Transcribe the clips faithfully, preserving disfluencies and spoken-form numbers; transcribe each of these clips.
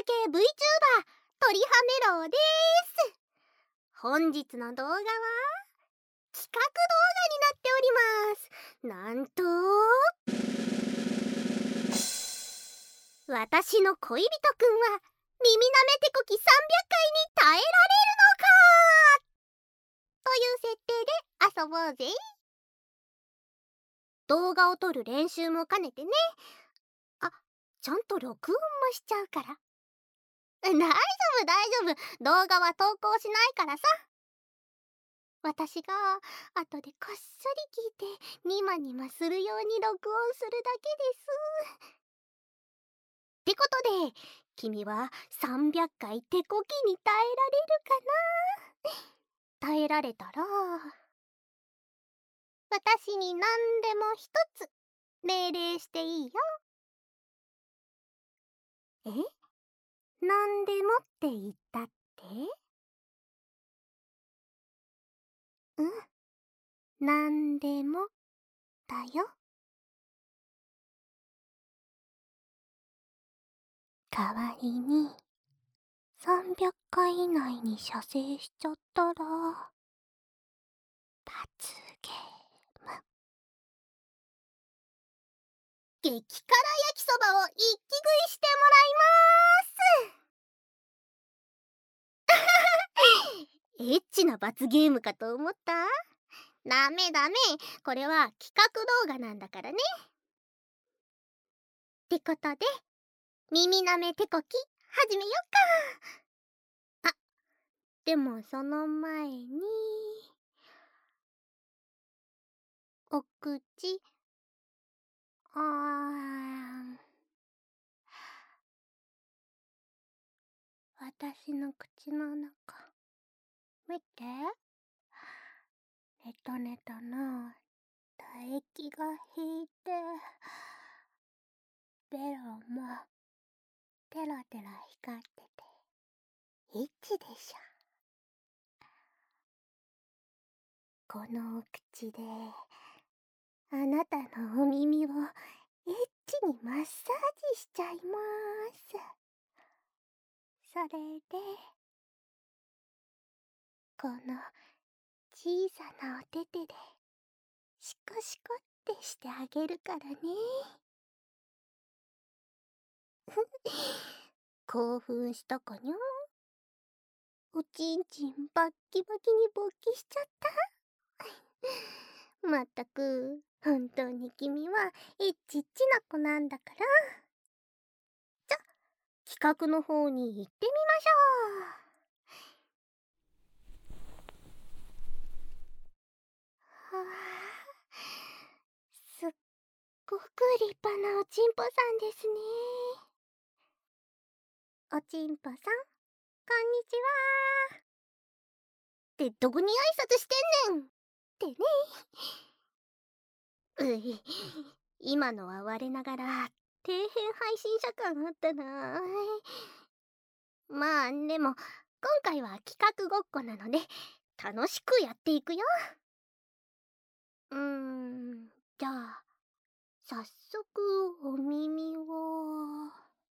系 VTuber 鳥羽メロウです。本日の動画は企画動画になっております。なんと私の恋人くんは耳なめてこきさんびゃっかいに耐えられるのかという設定で遊ぼうぜ。動画を撮る練習も兼ねてね。あ、ちゃんと録音もしちゃうから。大丈夫大丈夫、動画は投稿しないからさ。私が後でこっそり聞いてニマニマするように録音するだけです。ってことで君はさんびゃっかい手こきに耐えられるかな。耐えられたら私に何でも一つ命令していいよ。え？何でもって言ったって？うん、何でもだよ。代わりにさんびゃっかい以内に射精しちゃったら罰ゲーム。激辛焼きそばを一気食いしてもらいます。エッチな罰ゲームかと思った？ダメダメ、これは企画動画なんだからね。ってことで耳なめ手こき始めよっか。あ、でもその前にお口あー私の口の中見て、ネトネトの唾液が引いて、ベロもテラテラ光っててエッチでしょ。このお口であなたのお耳をエッチにマッサージしちゃいます。それでこの小さなお手手でシコシコってしてあげるからね。興奮したかにゃ？おちんちんバッキバキに勃起しちゃった。まったく本当に君はエッチッチな子なんだから。じゃ、企画の方に行ってみましょう。はあ、すっごく立派なおちんぽさんですね。おちんぽさん、こんにちは。ってどこに挨拶してんねんってね。うい、今のは我ながら底辺配信者感あったな。まあでも今回は企画ごっこなので楽しくやっていくよ。うーん、じゃあ早速お耳を。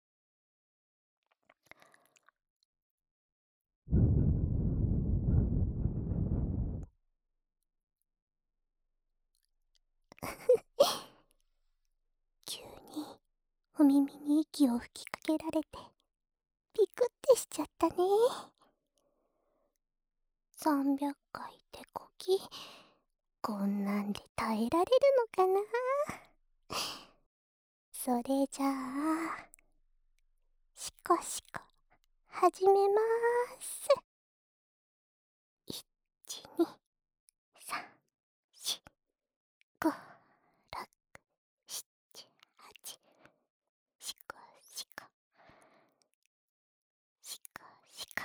急にお耳に息を吹きかけられてピクってしちゃったね。さんびゃっかい手こき、こんなんで耐えられるのかな。それじゃあシコシコ始めまーす。いち、に、さん、し、ご、ろく、しち、はち、シコシコシコシコ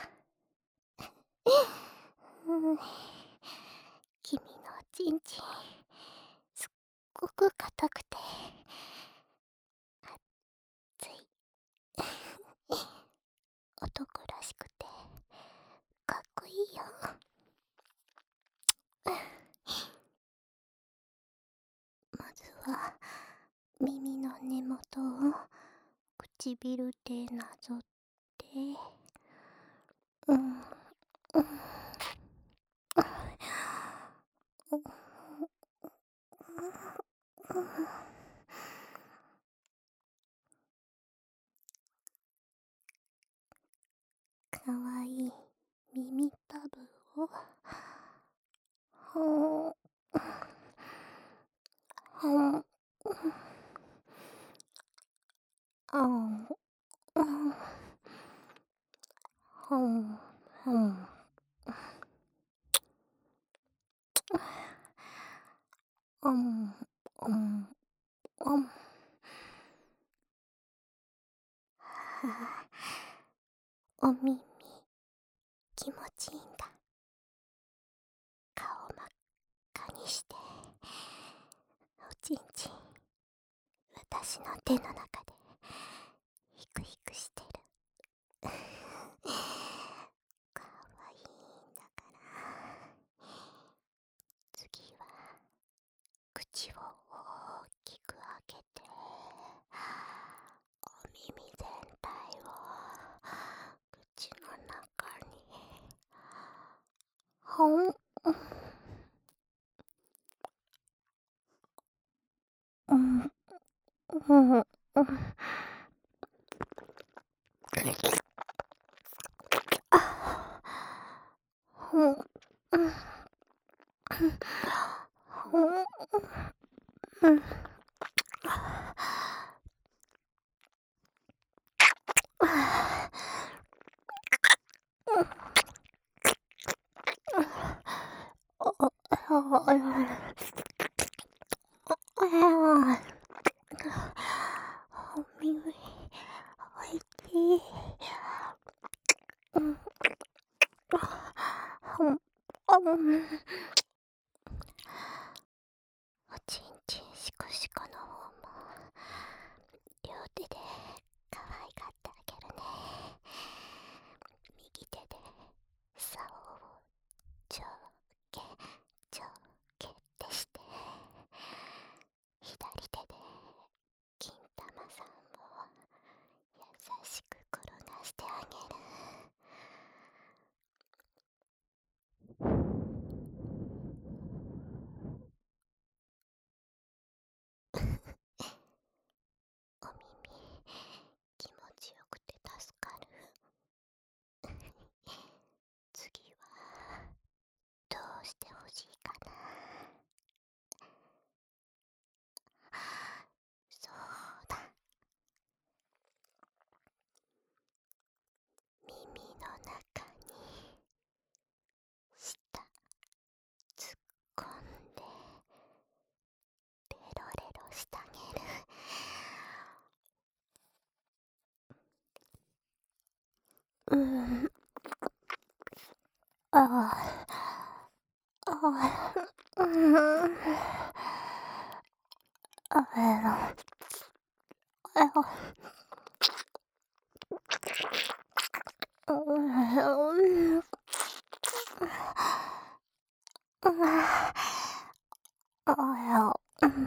うん、君のおちんちんすっごく硬くて熱い男らしくてかっこいいよ。まずは耳の根元を唇でなぞっうん、うん、かわいい耳たぶをほんほんあんうんほんほんおんおんおんはあ、お耳気持ちいいんだ。顔真っ赤にしておちんちん私の手の中でヒクヒクしてる。かわいいんだから。次は口を大きく開けてお耳全体を口の中にほんうんうんうんあほんうんほんうんお耳おいしい。うんほんあんおちんちんしこしこの方も両手で可愛がってあげるね。右手で竿を上下上下ってして左手で金玉さんを優しく転がしてあげる。お耳気持ちよくて助かる。次はどうしてほしいかな。そうだ、耳の中に舌突っ込んでベロレロしてあげる。うんああああうんあえろえろうんうんあやうん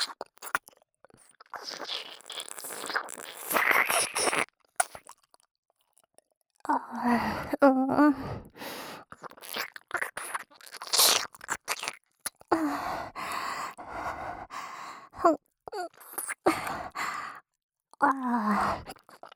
あうんあ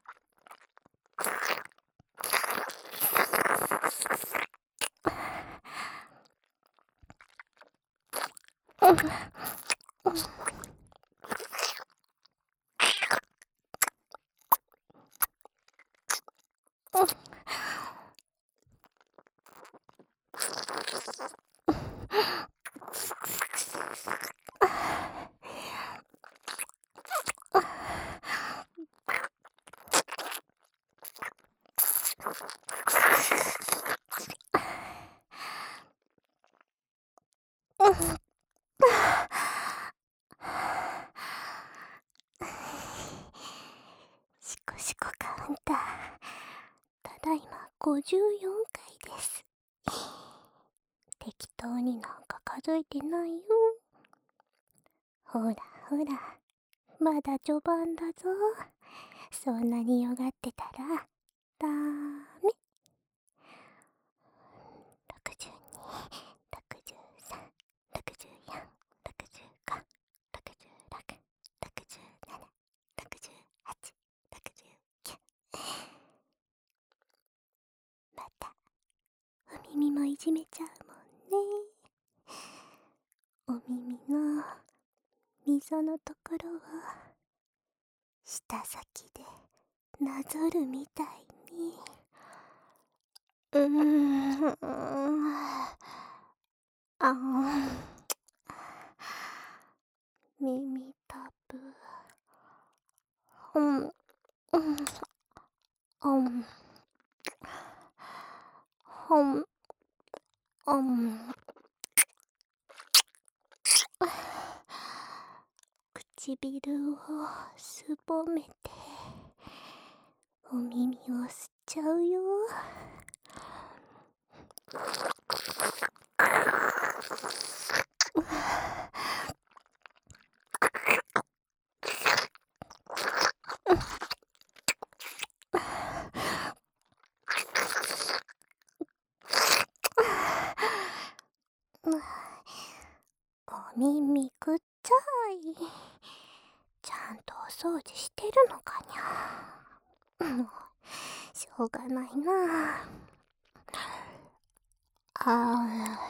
シコシコカウンターただいまごじゅうよんかいです。適当になんか数えてないよ。ほらほらまだ序盤だぞ。そんなによがってたらダメ。ろくじゅうに、ろくじゅうさん、ろくじゅうよん、ろくじゅうご、ろくじゅうろく、ろくじゅうなな、ろくじゅうはち、ろくじゅうきゅう。またお耳もいじめちゃうもんね。お耳の溝のところを舌先でなぞるみたいに。うーん、あん、耳たぶ、うん、うん、うん、ほん、うん、唇をすぼめてお耳を吸っちゃうよ。お耳くっちゃい。ちゃんとお掃除してるのかにゃ。もうしょうがないなあ。あ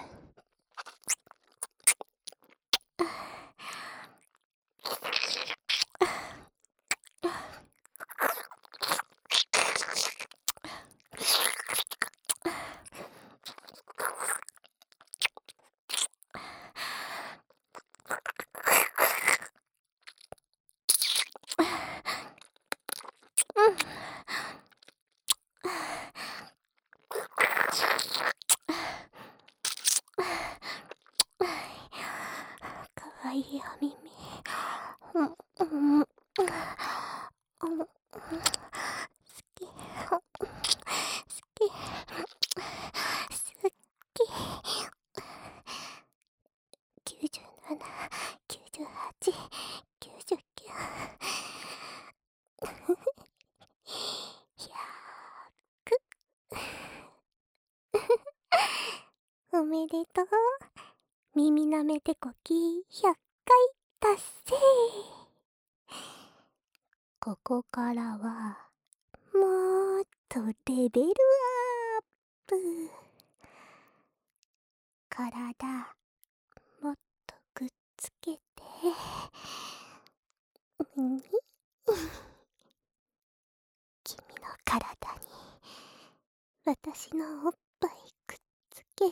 かわいいお耳。うん、うん、うん、好き、好き、好き。きゅうじゅうなな、きゅうじゅうはち、きゅうじゅうきゅう。ひゃく。おめでとう。耳なめてこきひゃっかい達成。ここからはもっとレベルアップ。体もっとくっつけて、に君の体に私のおっぱいくっつけて、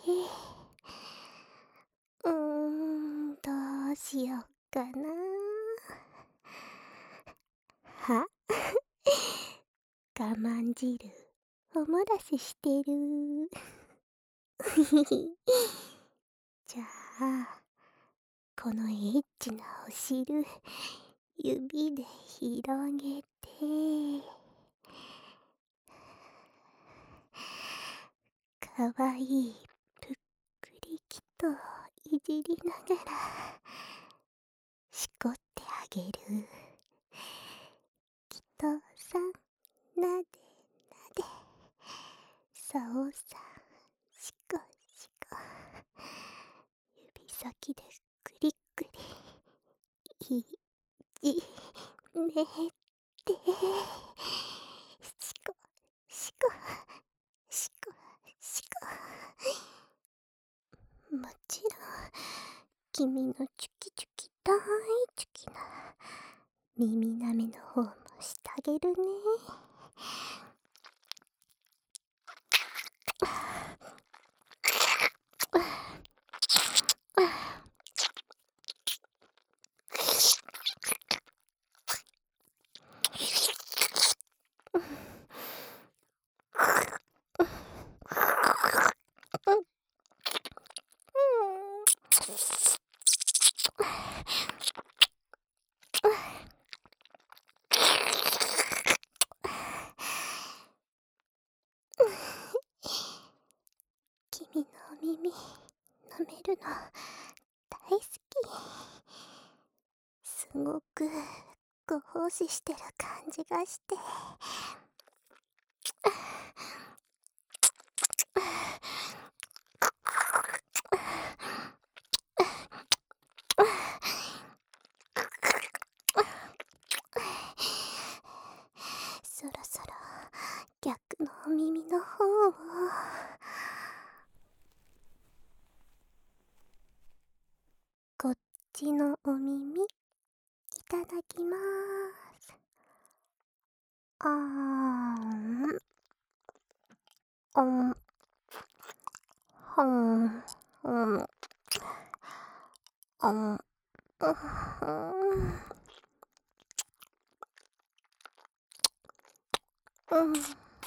うーん、どうしよっかな。は我慢汁おもらししてる。じゃあこのエッチなお汁指で広げて、かわいいぷっくりきといじりながらしこってあげる。きとさんなでなで、さおさんしこしこ、指先でくりくりいじめて、しこしこしこしこ。もちろん君のチュキチュキ大好きな耳なめの方もしてあげるね。君のお耳舐めるの大好き。すごくご奉仕してる感じがしてそろそろ逆のお耳の方を。こっちのお耳いただきまーす。あーん、おん、ほん、うん、おん、うん、うん。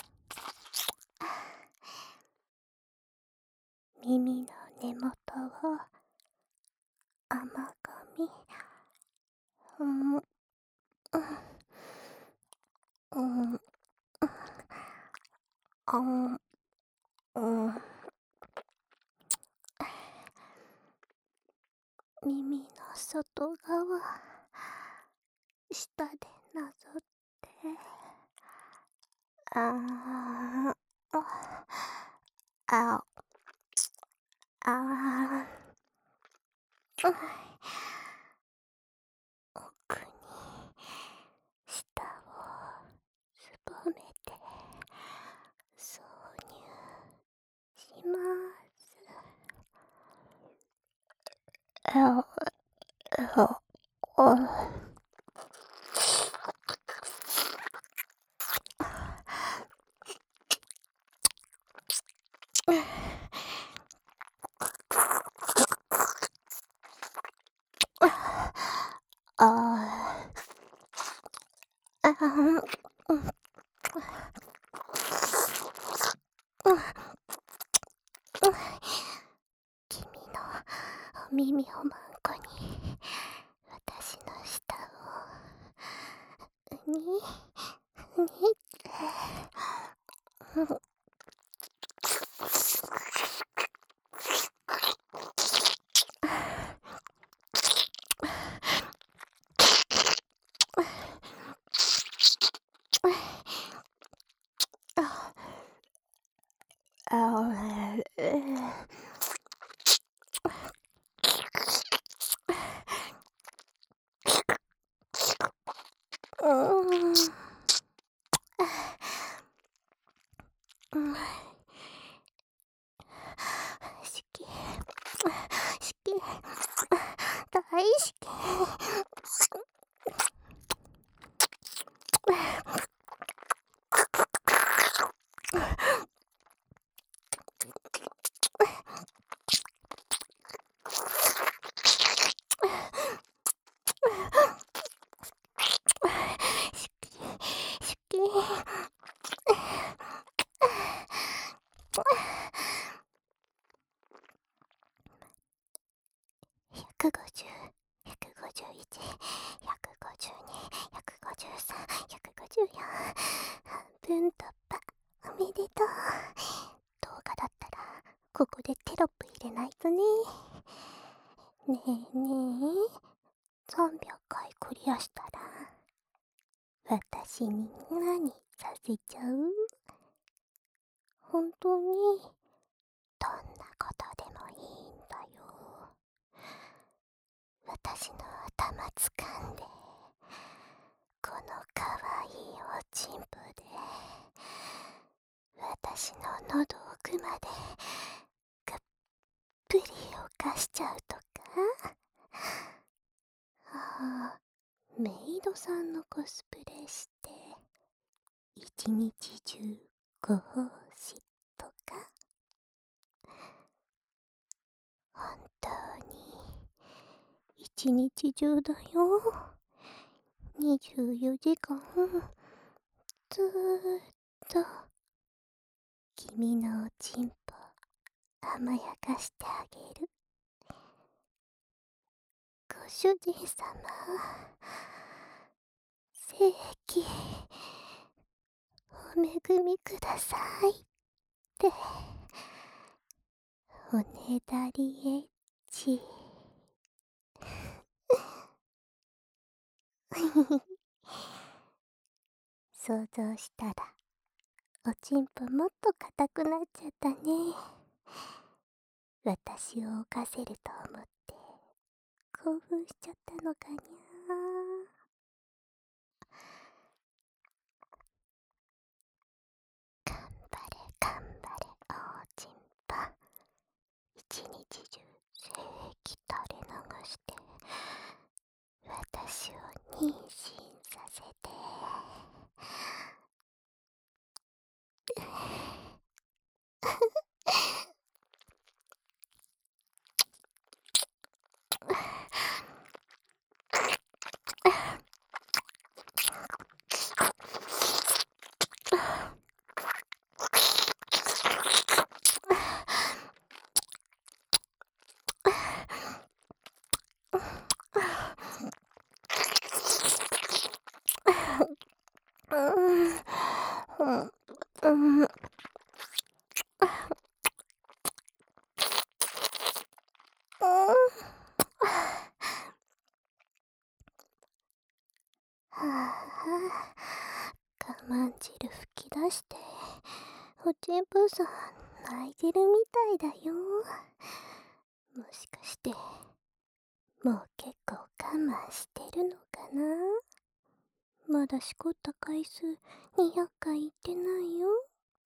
耳の根元を甘噛み。うん、うん、うん、あん、うん。耳の外側、下でなぞって。あー、あ、あー、奥に舌をすぼめて挿入します。あ、あ、あ、あ、あ、うん、君のお耳をまんこに私の舌をににってあ、あ、うん、うん、好き、好き、大好き。好き。ひゃくごじゅう、ひゃくごじゅういち、ひゃくごじゅうに、ひゃくごじゅうさん、ひゃくごじゅうよん。半分突破。おめでとう。動画だったら、ここでテロップ入れないとね。ねえねえ、さんびゃっかいクリアしたら、私に何させちゃう？本当に、どんなことでもいいんだよ。私の頭掴んで、このかわいいおちんぽで、私の喉奥まで、ぐっぷり犯しちゃうとか？ああ、メイドさんのコスプレして、一日中ご奉仕とか？本当に、一日中だよ。にじゅうよじかん、ずーっと、君のおちんぽ、甘やかしてあげる。ご主人様、正規、お恵みくださいって、おねだりエッチ。想像したらおちんぽもっと硬くなっちゃったね。私を犯せると思って興奮しちゃったのかにゃ。頑張れ頑張れおちんぽ。一日中精液垂れ流して私を妊娠させて。うんうん。はあ、我慢汁吹き出しておちんぽさん泣いてるみたいだよ。もしかしてもう結構我慢してるのかな。まだしこった回数にひゃっかいいってないよ。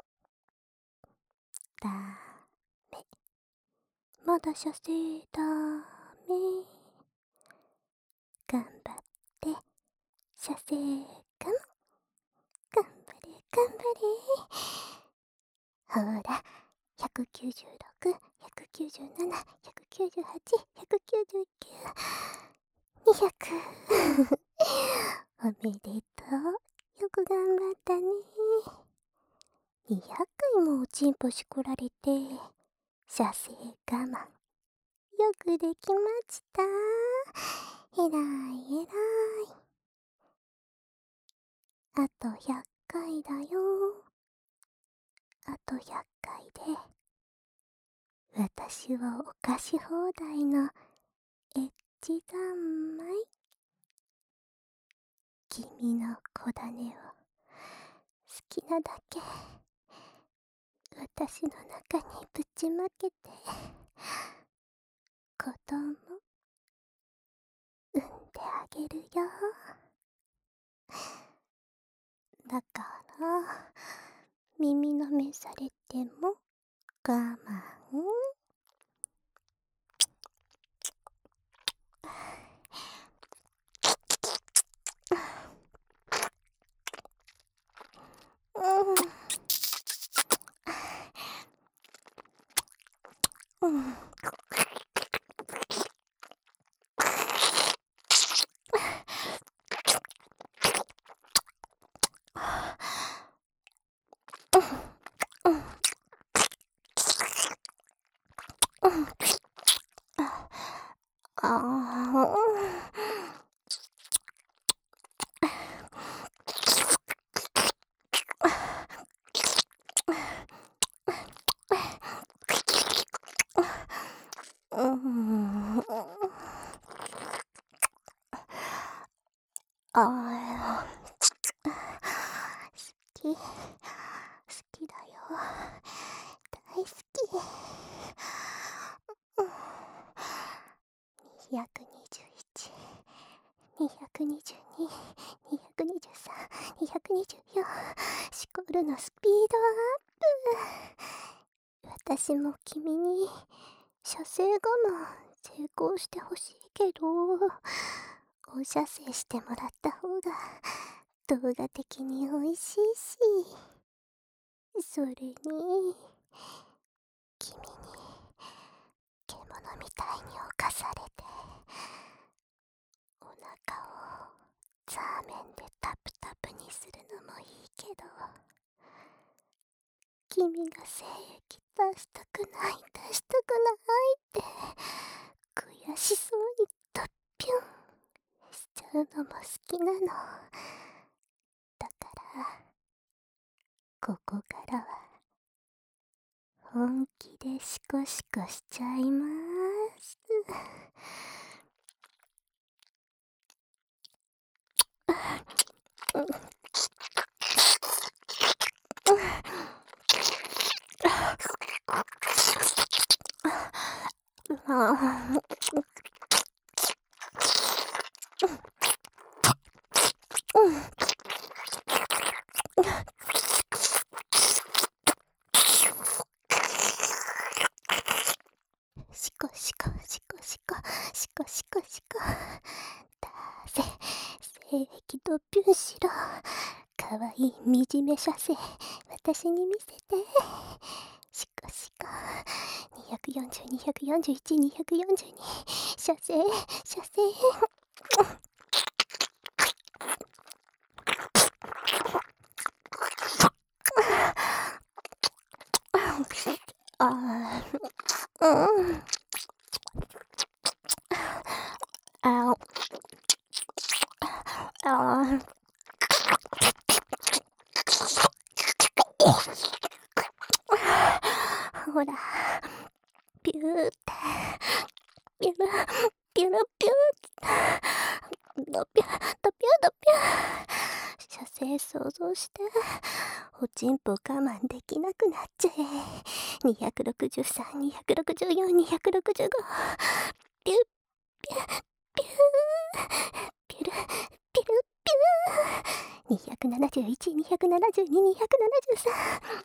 だめ、まだ射精だめ。頑張って射精かも。頑張れ頑張れ。ほら、ひゃくきゅうじゅうろく、ひゃくきゅうじゅうなな、ひゃくきゅうじゅうはち、ひゃくきゅうじゅうきゅう、にひゃく。おめでとう。よく頑張ったね。にひゃっかいもおちんぽしこられて射精我慢よくできました。えらいえらい。あとひゃっかいだよ。あとひゃっかいで私を犯し放題のエッチ三昧。君の子種を好きなだけ私の中にぶちまけて子供産んであげるよ。だから耳の目されても我慢。うん、うん。ああ。うん。ああ。好き。好きだよ。大好き。にひゃくにじゅういち、にひゃくにじゅうに、にひゃくにじゅうさん、にひゃくにじゅうよん。シコルのスピードアップ。私も君に射精我慢成功してほしいけど、お射精してもらった方が動画的に美味しいし、それに君に獣みたいに侵されてお腹をザーメンでタプタプにするのもいいけど、君が精液出したくない出したくないって悔しそうにドッピュンしちゃうのも好きなの。だからここからは本気でシコシコしちゃいまーす。 あしこしこしこしこしこしこしこだせ性液ドピュンしろ。かわいい惨め射精私に見せて。しこしこにひゃくよんじゅう、にひゃくよんじゅういち、にひゃくよんじゅうに射精射精あーうんああほらピューってピュルピュルピュードピュドピュドピュ射精想像しておちんぽ我慢できなくなっちゃえ。にひゃくろくじゅうさん、にひゃくろくじゅうよん、にひゃくろくじゅうごピュピュピュピュルピュルピュにひゃくななじゅういち、にひゃくななじゅうに、にひゃくななじゅうさん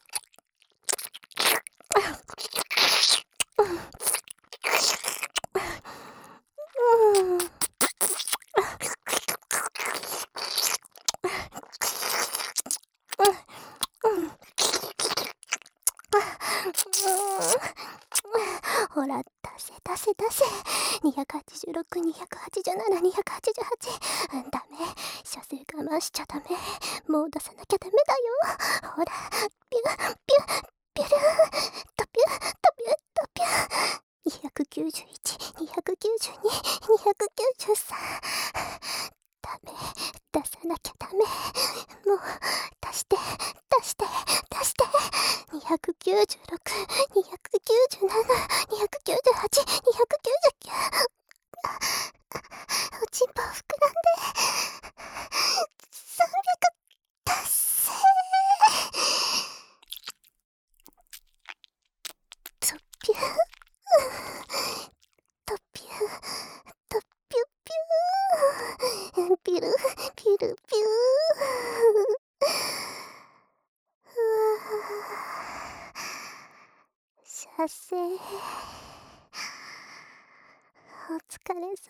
ほら出せ出せ出せにひゃくはちじゅうろく、にひゃくはちじゅうなな、にひゃくはちじゅうはち、うん、ダメ射精我慢しちゃダメ。もう出さなきゃダメだよ。ほらピュピュピュルトピュトピュトピュにひゃくきゅうじゅういち、にひゃくきゅうじゅうに、にひゃくきゅうじゅうさんダメ出さなきゃダメ。もう出して出して出してにひゃくきゅうじゅうろく、にひゃくきゅうじゅうなな、にひゃくきゅうじゅうはち、にひゃくきゅうじゅうきゅうおちんぽ膨らんでさんびゃく達成。トピュトピュトピュピュピルピルピュ射精お疲れ様。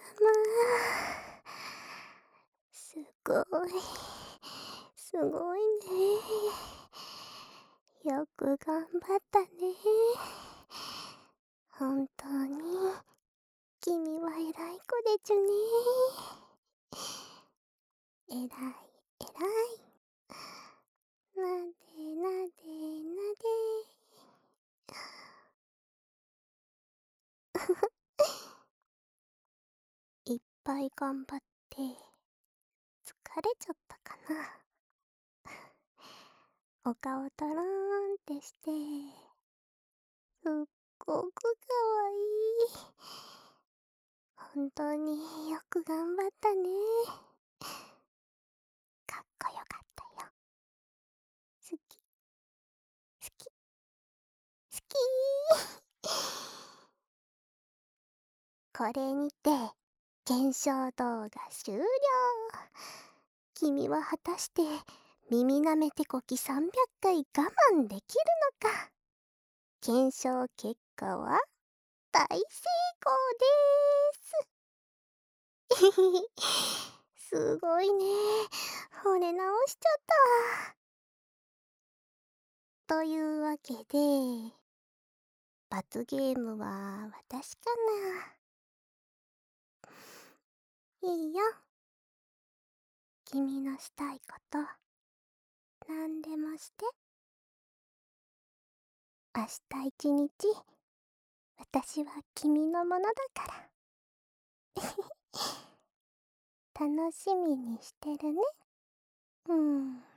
すごいすごいね。よく頑張ったね。本当に君は偉い子でちゅね。偉い偉いなでなでなでいっぱい頑張って疲れちゃったかな。お顔とろーんってしてすっごくかわいい。本当によく頑張ったね。かっこよかったよ。好き好き好きこれにて検証動画終了。君は果たして耳なめてこきさんびゃっかい我慢できるのか。検証結果は大成功ですすごいね。惚れ直しちゃった。というわけで罰ゲームは私かな。いいよ。君のしたいことなんでもして。明日一日私は君のものだから楽しみにしてるね。うん。